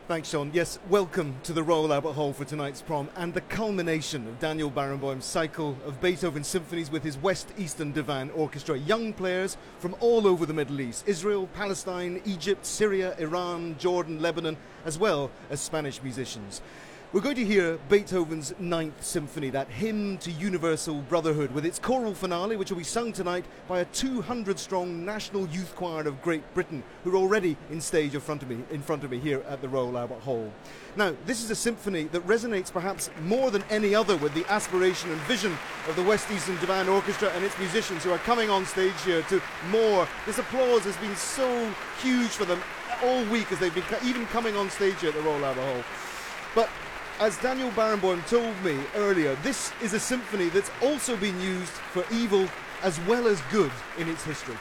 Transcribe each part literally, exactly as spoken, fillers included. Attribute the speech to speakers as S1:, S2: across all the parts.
S1: Thanks, Sean. Yes, welcome to the Royal Albert Hall for tonight's prom and the culmination of Daniel Barenboim's cycle of Beethoven symphonies with his West Eastern Divan Orchestra. Young players from all over the Middle East, Israel, Palestine, Egypt, Syria, Iran, Jordan, Lebanon, as well as Spanish musicians. We're going to hear Beethoven's Ninth Symphony, that hymn to universal brotherhood, with its choral finale, which will be sung tonight by a two hundred strong National Youth Choir of Great Britain, who are already in stage in front of me, in front of me here at the Royal Albert Hall. Now, this is a symphony that resonates perhaps more than any other with the aspiration and vision of the West Eastern Divan Orchestra and its musicians who are coming on stage here to more. This applause has been so huge for them all week as they've been even coming on stage here at the Royal Albert Hall. But as Daniel Barenboim told me earlier, this is a symphony that's also been used for evil as well as good in its history.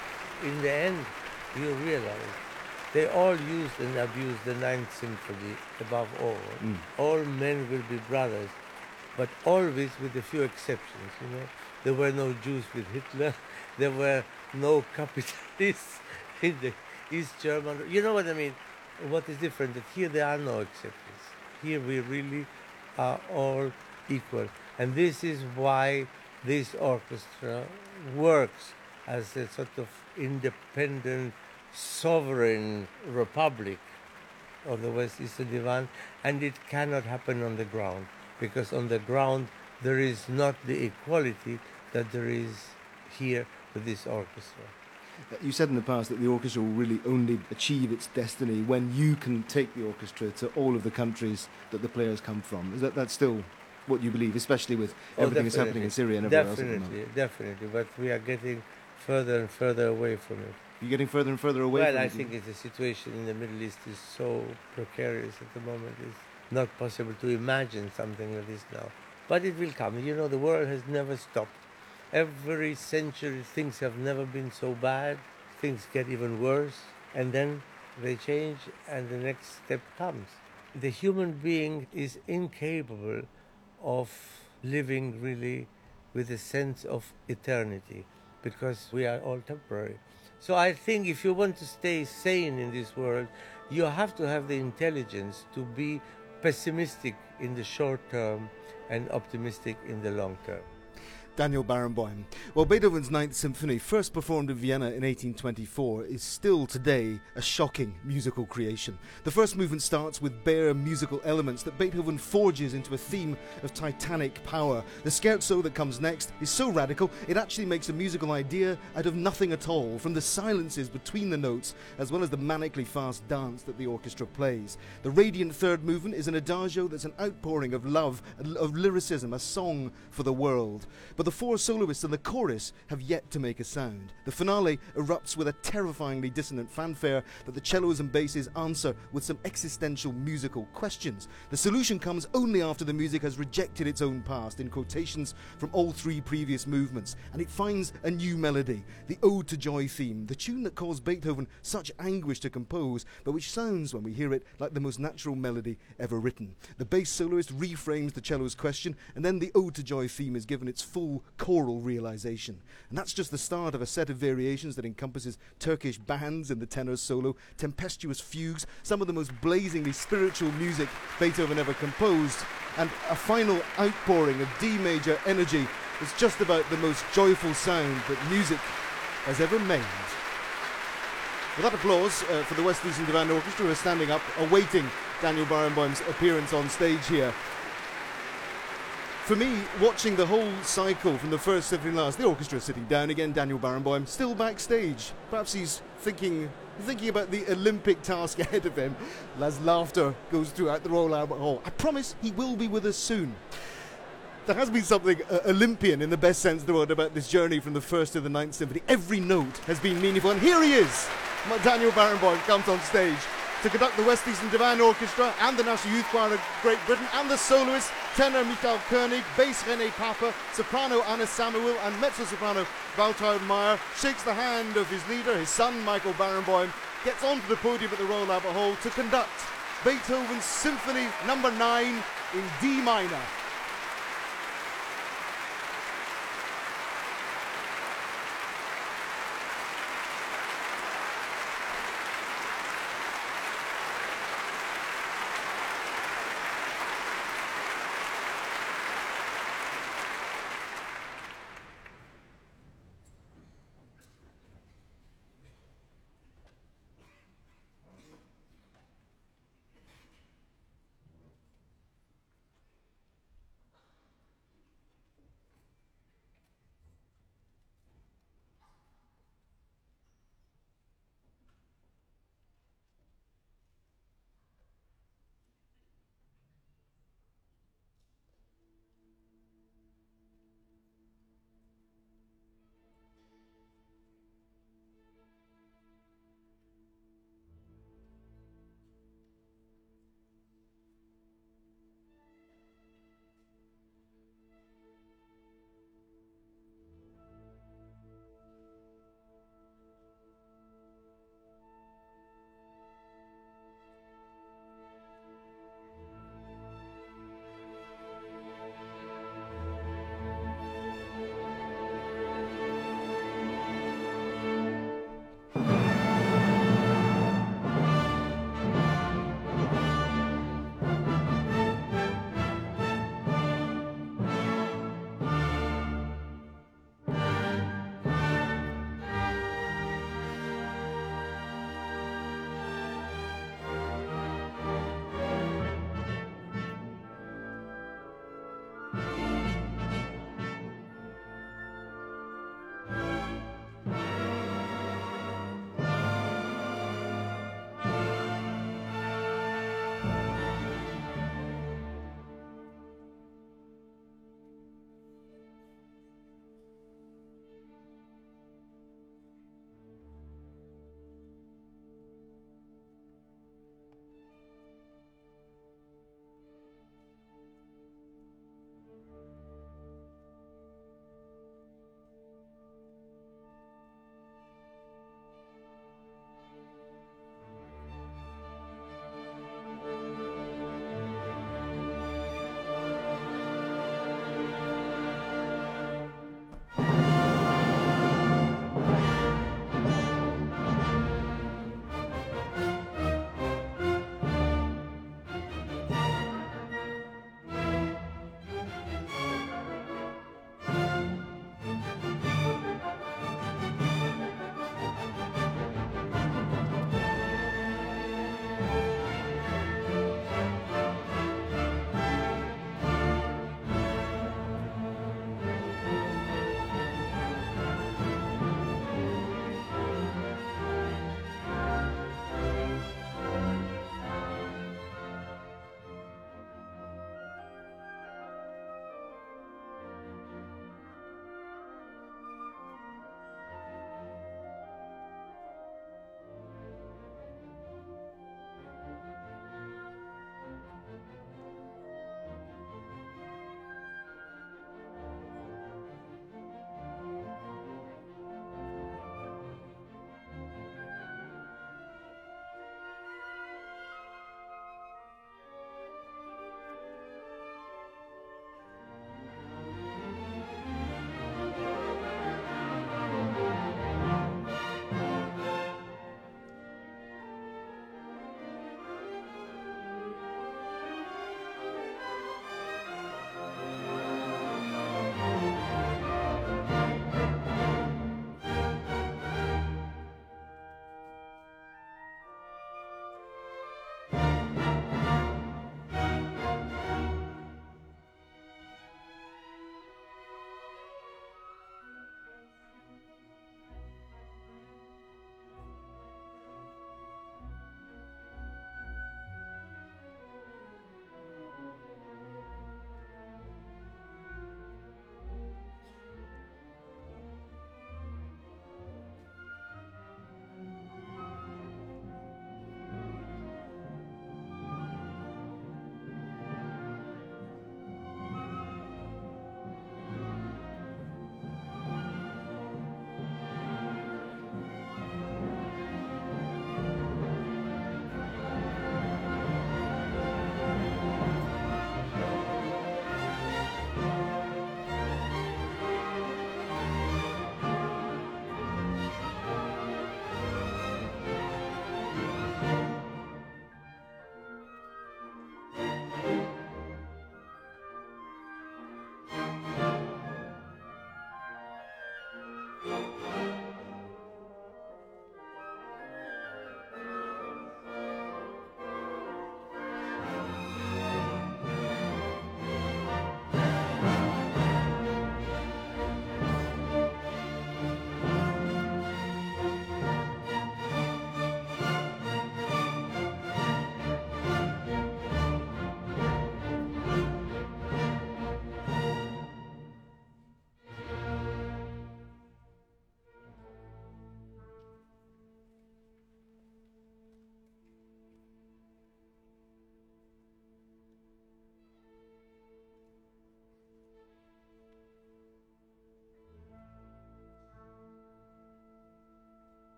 S2: In the end, you realize they all used and abused the Ninth Symphony above all. Mm. All men will be brothers, but always with a few exceptions, you know. There were no Jews with Hitler. There were no capitalists in the East German. You know what I mean? What is different? That here there are no exceptions. Here we really are all equal. And this is why this orchestra works as a sort of independent, sovereign republic of the West Eastern Divan. And it cannot happen on the ground, because on the ground there is not the equality that there is here with this orchestra.
S1: You said in the past that the orchestra will really only achieve its destiny when you can take the orchestra to all of the countries that the players come from. Is that that's still what you believe, especially with
S2: oh,
S1: everything that's happening in Syria and everywhere
S2: definitely,
S1: else at the moment?
S2: Definitely, but we are getting further and further away from it.
S1: You're getting further and further away
S2: well,
S1: from
S2: I
S1: it?
S2: Well, I think the situation in the Middle East is so precarious at the moment. It's not possible to imagine something like this now. But it will come. You know, the world has never stopped. Every century things have never been so bad. Things get even worse, and then they change, and the next step comes. The human being is incapable of living really with a sense of eternity, because we are all temporary. So I think if you want to stay sane in this world, you have to have the intelligence to be pessimistic in the short term and optimistic in the long term.
S1: Daniel Barenboim. Well, Beethoven's Ninth Symphony, first performed in Vienna in eighteen twenty-four, is still today a shocking musical creation. The first movement starts with bare musical elements that Beethoven forges into a theme of titanic power. The scherzo that comes next is so radical, it actually makes a musical idea out of nothing at all, from the silences between the notes, as well as the manically fast dance that the orchestra plays. The radiant third movement is an adagio that's an outpouring of love, of lyricism, a song for the world. But the four soloists and the chorus have yet to make a sound. The finale erupts with a terrifyingly dissonant fanfare that the cellos and basses answer with some existential musical questions. The solution comes only after the music has rejected its own past, in quotations from all three previous movements, and it finds a new melody, the Ode to Joy theme, the tune that caused Beethoven such anguish to compose, but which sounds, when we hear it, like the most natural melody ever written. The bass soloist reframes the cello's question, and then the Ode to Joy theme is given its full choral realization. And that's just the start of a set of variations that encompasses Turkish bands in the tenor's solo, tempestuous fugues, some of the most blazingly spiritual music Beethoven ever composed, and a final outpouring of D major energy that's just about the most joyful sound that music has ever made. With that applause uh, for the West Eastern Divan Orchestra, who are standing up, awaiting Daniel Barenboim's appearance on stage here. For me, watching the whole cycle from the first symphony to last, the orchestra is sitting down again, Daniel Barenboim still backstage. Perhaps he's thinking thinking about the Olympic task ahead of him as laughter goes throughout the Royal Albert Hall. I promise he will be with us soon. There has been something uh, Olympian in the best sense of the word about this journey from the first to the ninth symphony. Every note has been meaningful, and here he is. Daniel Barenboim comes on stage to conduct the West Eastern Divan Orchestra and the National Youth Choir of Great Britain, and the soloists, tenor Michael Koenig, bass René Pape, soprano Anna Samuel, and mezzo-soprano Waltraud Meyer, shakes the hand of his leader, his son Michael Barenboim, gets onto the podium at the Royal Albert Hall to conduct Beethoven's Symphony number nine in D minor.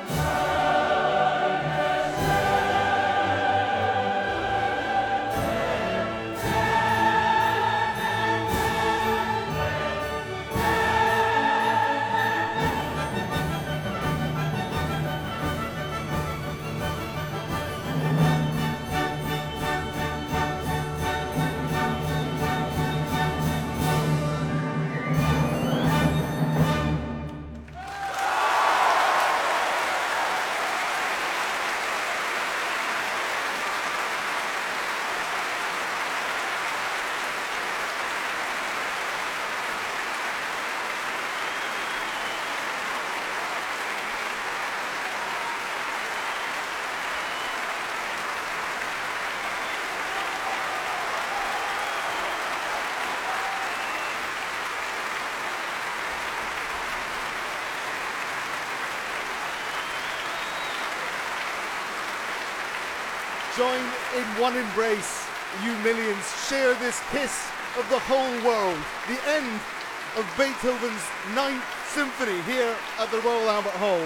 S1: Join in one embrace, you millions. Share this kiss of the whole world. The end of Beethoven's Ninth Symphony here at the Royal Albert Hall.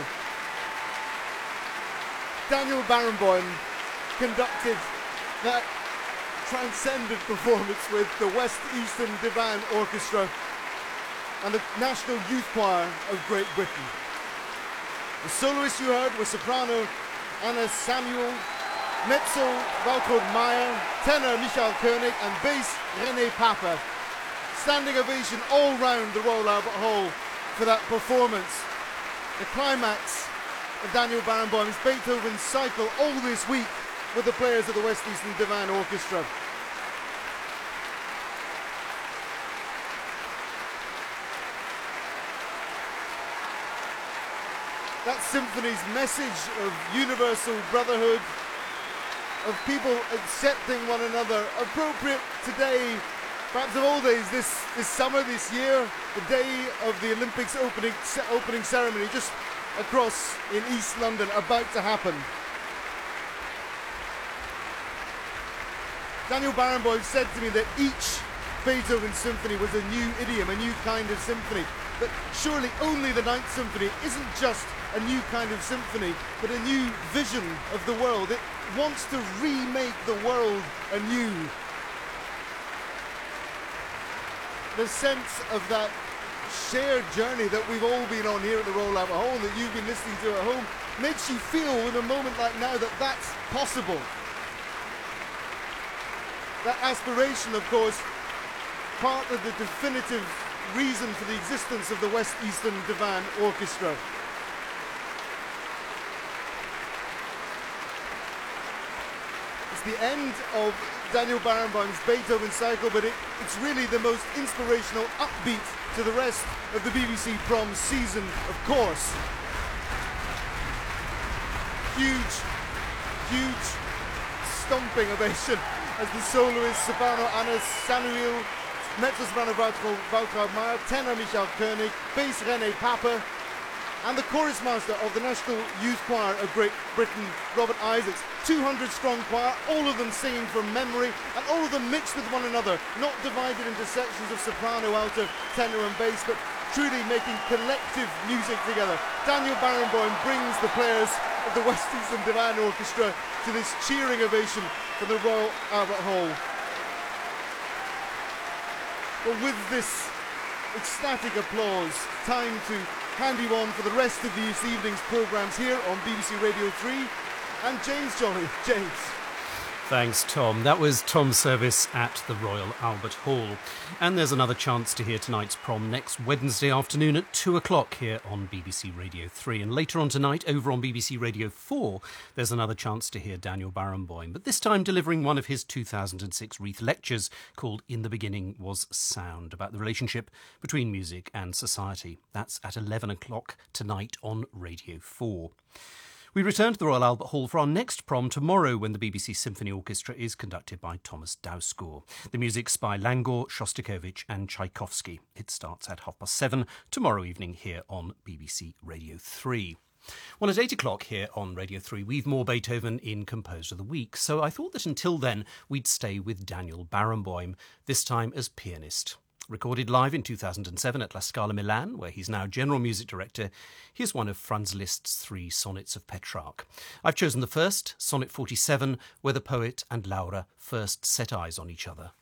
S1: Daniel Barenboim conducted that transcendent performance with the West Eastern Divan Orchestra and the National Youth Choir of Great Britain. The soloists you heard were soprano Anna Samuel, mezzo Waltraud Meyer, tenor Michael Koenig and bass René Pape. Standing ovation all round the Royal Albert Hall for that performance. The climax of Daniel Barenboim's Beethoven cycle all this week with the players of the West Eastern Divan Orchestra. That symphony's message of universal brotherhood, of people accepting one another, appropriate today, perhaps of all days, this, this summer, this year, the day of the Olympics opening, opening ceremony, just across in East London, about to happen. Daniel Barenboim said to me that each Beethoven symphony was a new idiom, a new kind of symphony. But surely only the Ninth Symphony isn't just a new kind of symphony, but a new vision of the world. It wants to remake the world anew. The sense of that shared journey that we've all been on here at the Royal Albert Hall, that you've been listening to at home, makes you feel in a moment like now that that's possible. That aspiration, of course, part of the definitive reason for the existence of the West Eastern Divan Orchestra. It's the end of Daniel Barenboim's Beethoven cycle, but it, it's really the most inspirational upbeat to the rest of the B B C Prom season, of course. Huge, huge stomping ovation as the soloist soprano Anna Samuel, mezzo-soprano Waltraud Meyer, tenor Michael Koenig, bass René Pape, and the chorus master of the National Youth Choir of Great Britain, Robert Isaacs. two hundred strong choir, all of them singing from memory, and all of them mixed with one another, not divided into sections of soprano, alto, tenor and bass, but truly making collective music together. Daniel Barenboim brings the players of the West Eastern Divan Orchestra to this cheering ovation for the Royal Albert Hall. Well, with this ecstatic applause, time to hand you on for the rest of this evening's programmes here on B B C Radio three. And James Jolly. James.
S3: Thanks, Tom. That was Tom Service at the Royal Albert Hall. And there's another chance to hear tonight's prom next Wednesday afternoon at two o'clock here on B B C Radio three. And later on tonight, over on B B C Radio four, there's another chance to hear Daniel Barenboim, but this time delivering one of his two thousand six Reith lectures called In the Beginning Was Sound, about the relationship between music and society. That's at eleven o'clock tonight on Radio four. We return to the Royal Albert Hall for our next prom tomorrow, when the B B C Symphony Orchestra is conducted by Thomas Dausgaard. The music's by Langor, Shostakovich and Tchaikovsky. It starts at half past seven tomorrow evening here on B B C Radio three. Well, at eight o'clock here on Radio three, we've more Beethoven in Composer of the Week, so I thought that until then we'd stay with Daniel Barenboim, this time as pianist. Recorded live in two thousand seven at La Scala Milan, where he's now general music director, here's one of Franz Liszt's three sonnets of Petrarch. I've chosen the first, Sonnet forty-seven, where the poet and Laura first set eyes on each other.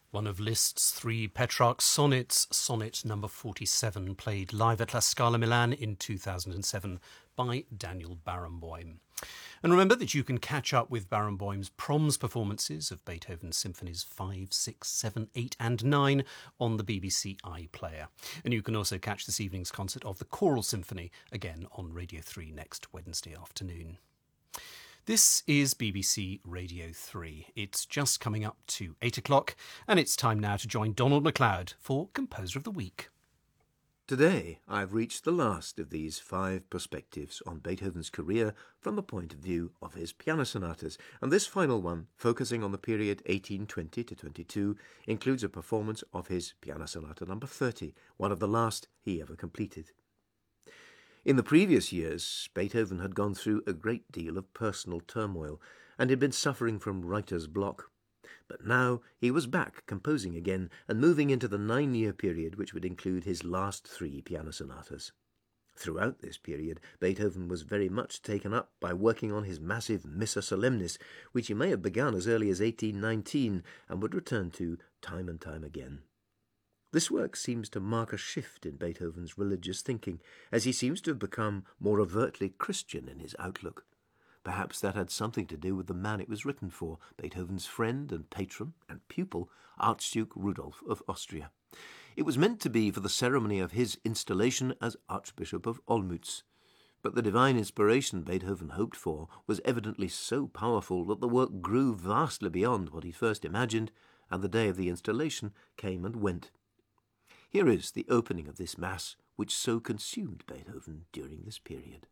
S3: One of Liszt's three Petrarch sonnets, sonnet number forty-seven, played live at La Scala Milan in two thousand seven by Daniel Barenboim. And remember that you can catch up with Barenboim's Proms performances of Beethoven's Symphonies five, six, seven, eight and nine on the B B C iPlayer. And you can also catch this evening's concert of the Choral Symphony again on Radio three next Wednesday afternoon. This is B B C Radio three. It's just coming up to eight o'clock, and it's time now to join Donald MacLeod for Composer of the Week.
S4: Today, I've reached the last of these five perspectives on Beethoven's career from the point of view of his piano sonatas, and this final one, focusing on the period eighteen twenty to twenty-two, includes a performance of his Piano Sonata number thirty, one of the last he ever completed. In the previous years, Beethoven had gone through a great deal of personal turmoil and had been suffering from writer's block. But now he was back composing again and moving into the nine-year period which would include his last three piano sonatas. Throughout this period, Beethoven was very much taken up by working on his massive Missa Solemnis, which he may have begun as early as eighteen nineteen and would return to time and time again. This work seems to mark a shift in Beethoven's religious thinking, as he seems to have become more overtly Christian in his outlook. Perhaps that had something to do with the man it was written for, Beethoven's friend and patron and pupil, Archduke Rudolf of Austria. It was meant to be for the ceremony of his installation as Archbishop of Olmütz. But the divine inspiration Beethoven hoped for was evidently so powerful that the work grew vastly beyond what he first imagined, and the day of the installation came and went. Here is the opening of this Mass, which so consumed Beethoven during this period.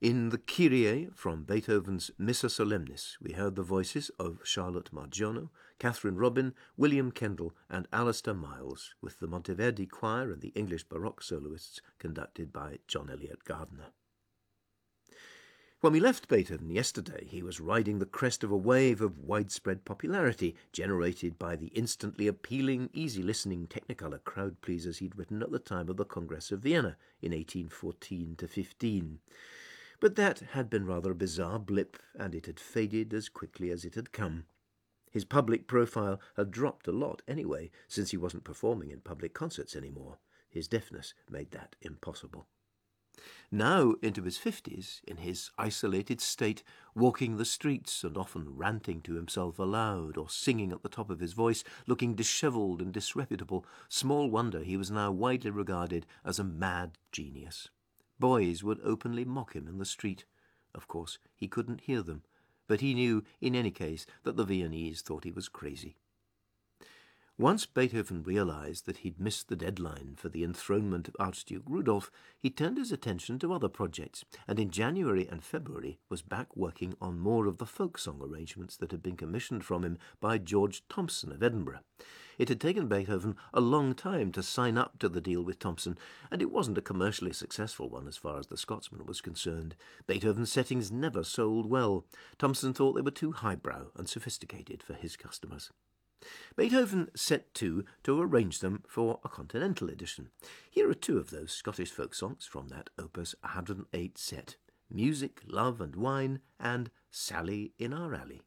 S4: In the Kyrie from Beethoven's Missa Solemnis, we heard the voices of Charlotte Margiono, Catherine Robin, William Kendall, and Alistair Miles, with the Monteverdi Choir and the English Baroque soloists conducted by John Eliot Gardiner. When we left Beethoven yesterday, he was riding the crest of a wave of widespread popularity generated by the instantly appealing, easy-listening Technicolor crowd pleasers he'd written at the time of the Congress of Vienna in eighteen fourteen to fifteen. But that had been rather a bizarre blip, and it had faded as quickly as it had come. His public profile had dropped a lot anyway, since he wasn't performing in public concerts anymore. His deafness made that impossible. Now, into his fifties, in his isolated state, walking the streets and often ranting to himself aloud or singing at the top of his voice, looking dishevelled and disreputable, small wonder he was now widely regarded as a mad genius. Boys would openly mock him in the street. Of course, he couldn't hear them, but he knew, in any case, that the Viennese thought he was crazy. Once Beethoven realized that he'd missed the deadline for the enthronement of Archduke Rudolf, he turned his attention to other projects, and in January and February was back working on more of the folk song arrangements that had been commissioned from him by George Thomson of Edinburgh. It had taken Beethoven a long time to sign up to the deal with Thomson, and it wasn't a commercially successful one as far as the Scotsman was concerned. Beethoven's settings never sold well. Thomson thought they were too highbrow and sophisticated for his customers. Beethoven set to to arrange them for a continental edition. Here are two of those Scottish folk songs from that opus one hundred eight set: Music, Love and Wine and Sally in Our Alley.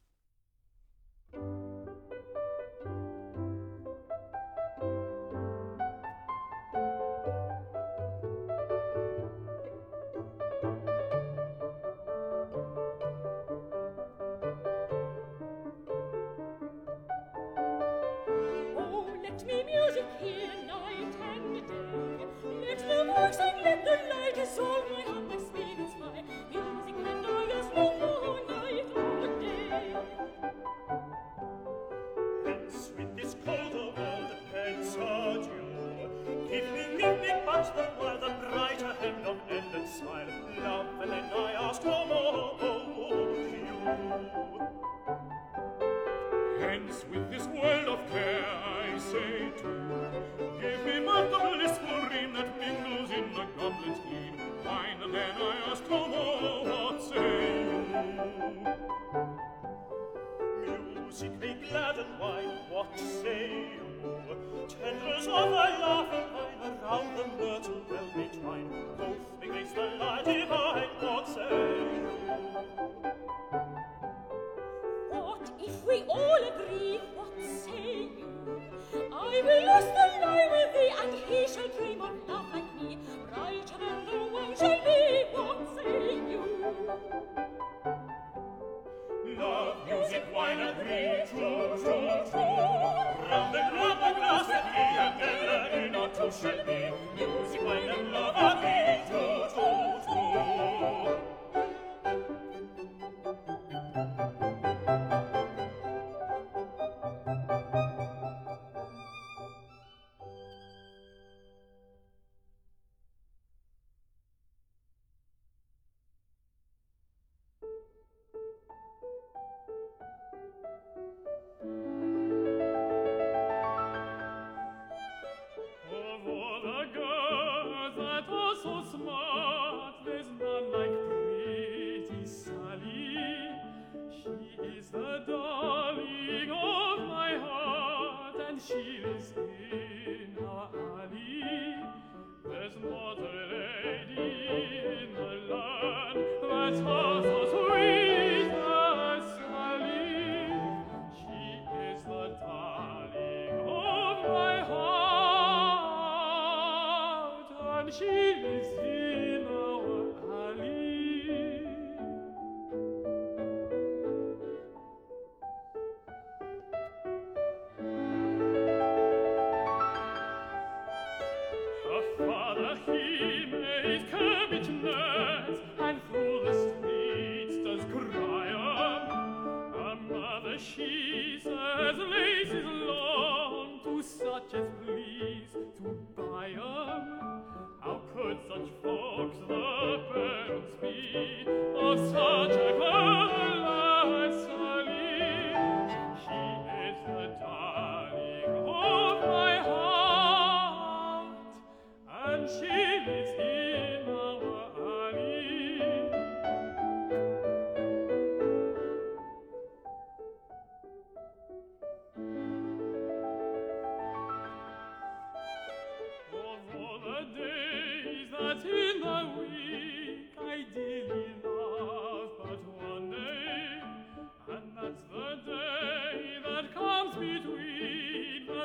S5: Hence with this world of care I say to give me back the blissful dream that mingles in the goblet clean. Wine and then I ask no more, what say you? Music may gladden wine, what say you? Tenders of thy laughing wine around the myrtle well may twine. Both against the light divine, what say you?
S6: If we all agree, what say you? I will lose the lie with thee, and he shall dream of love like me. Brighter than the one shall be, what say you?
S5: Love, music, wine, agree, true, true, true. Round and round the glass that he and Ella in our two shall be. Music, wine, and love, agree, true, true, true. Of all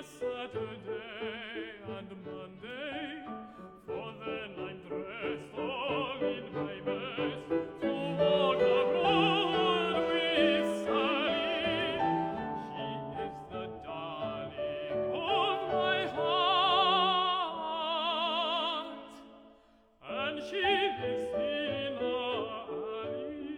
S5: Saturday and Monday, for then I'm dressed all in my best to walk abroad with Sally. She is the darling of my heart, and she lives in our alley.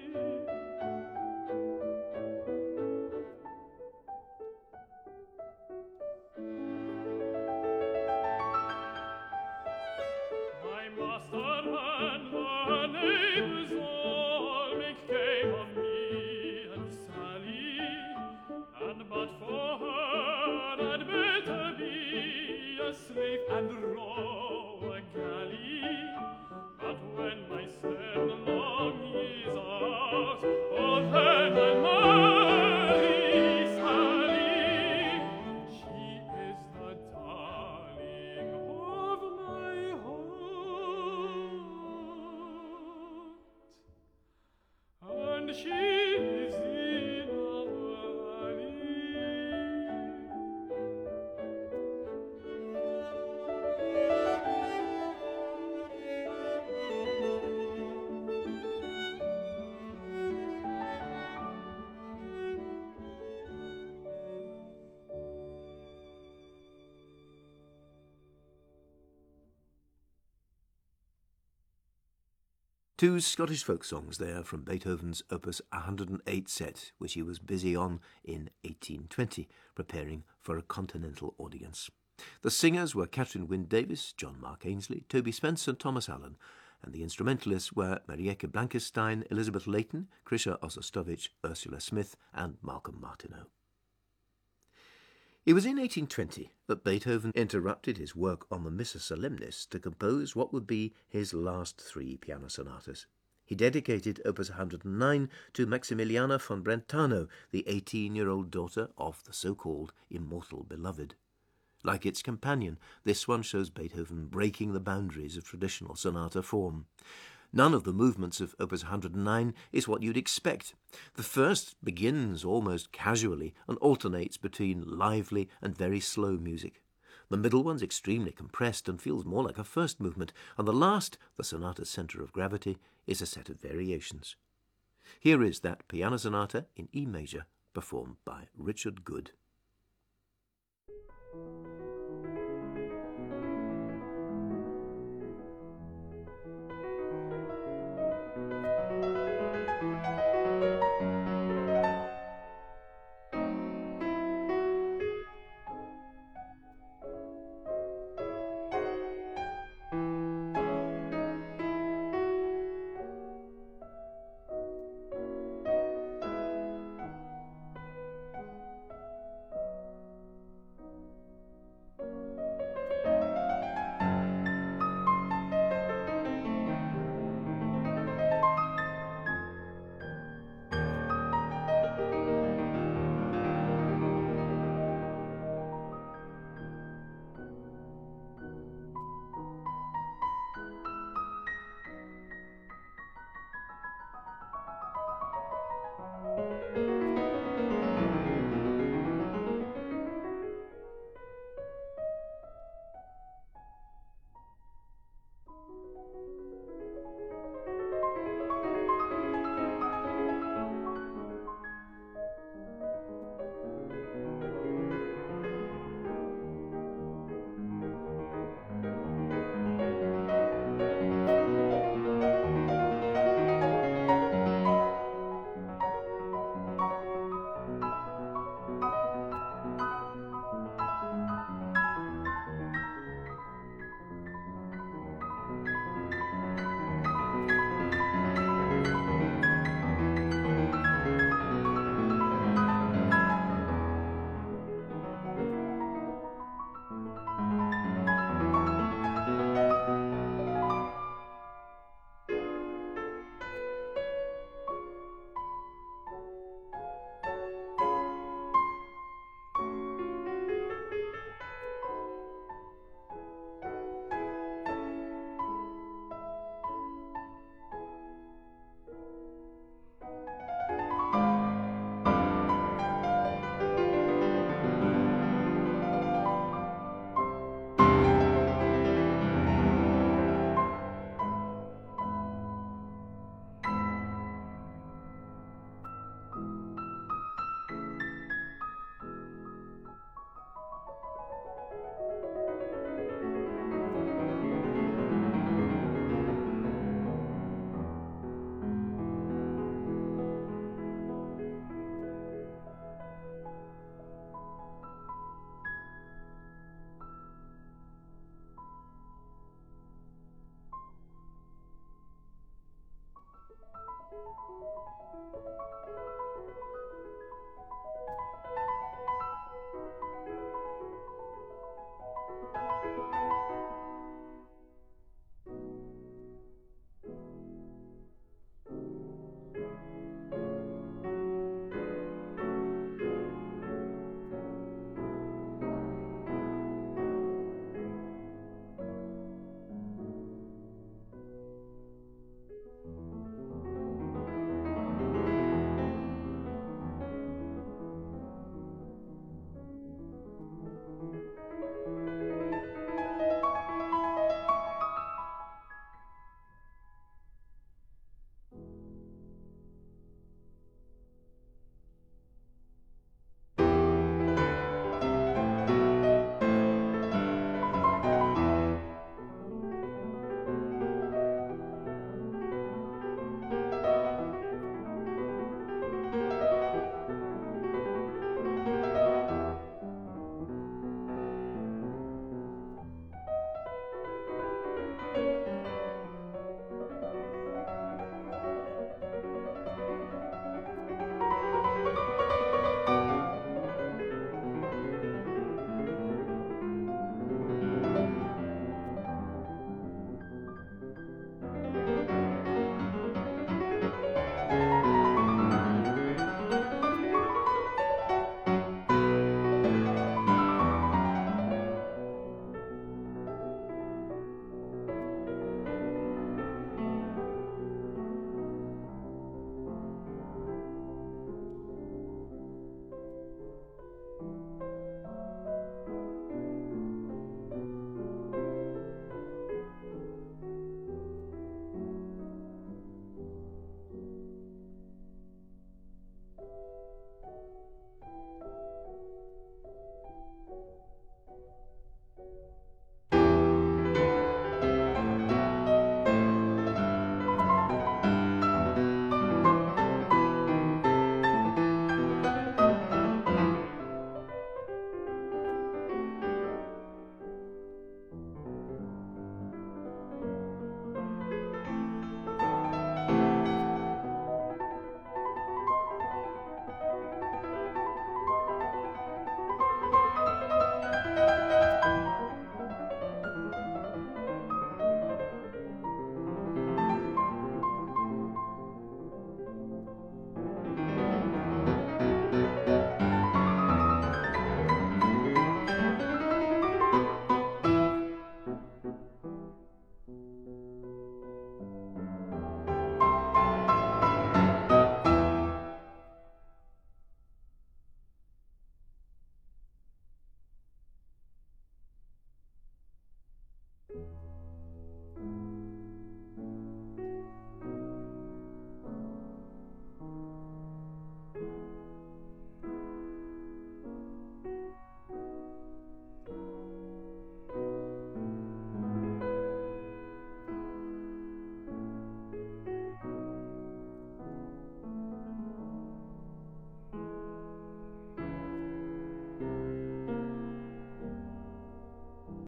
S5: My master and the neighbors all make game of me and Sally, and but for her I'd better be a slave and row a galley. But when my seven long years are out, oh then I'll marry Sally. She is the darling of my heart, and she lives in our alley.
S4: Two Scottish folk songs there from Beethoven's Opus one hundred eight set, which he was busy on in eighteen twenty, preparing for a continental audience. The singers were Catherine Wynne-Davis, John Mark Ainsley, Toby Spence and Thomas Allen, and the instrumentalists were Marieke Blankestein, Elizabeth Layton, Krisha Osostovich, Ursula Smith and Malcolm Martineau. It was in eighteen twenty that Beethoven interrupted his work on the Missa Solemnis to compose what would be his last three piano sonatas. He dedicated Opus one hundred nine to Maximiliana von Brentano, the eighteen-year-old daughter of the so-called immortal beloved. Like its companion, this one shows Beethoven breaking the boundaries of traditional sonata form. None of the movements of Opus one hundred nine is what you'd expect. The first begins almost casually and alternates between lively and very slow music. The middle one's extremely compressed and feels more like a first movement, and the last, the sonata's centre of gravity, is a set of variations. Here is that piano sonata in E major, performed by Richard Good.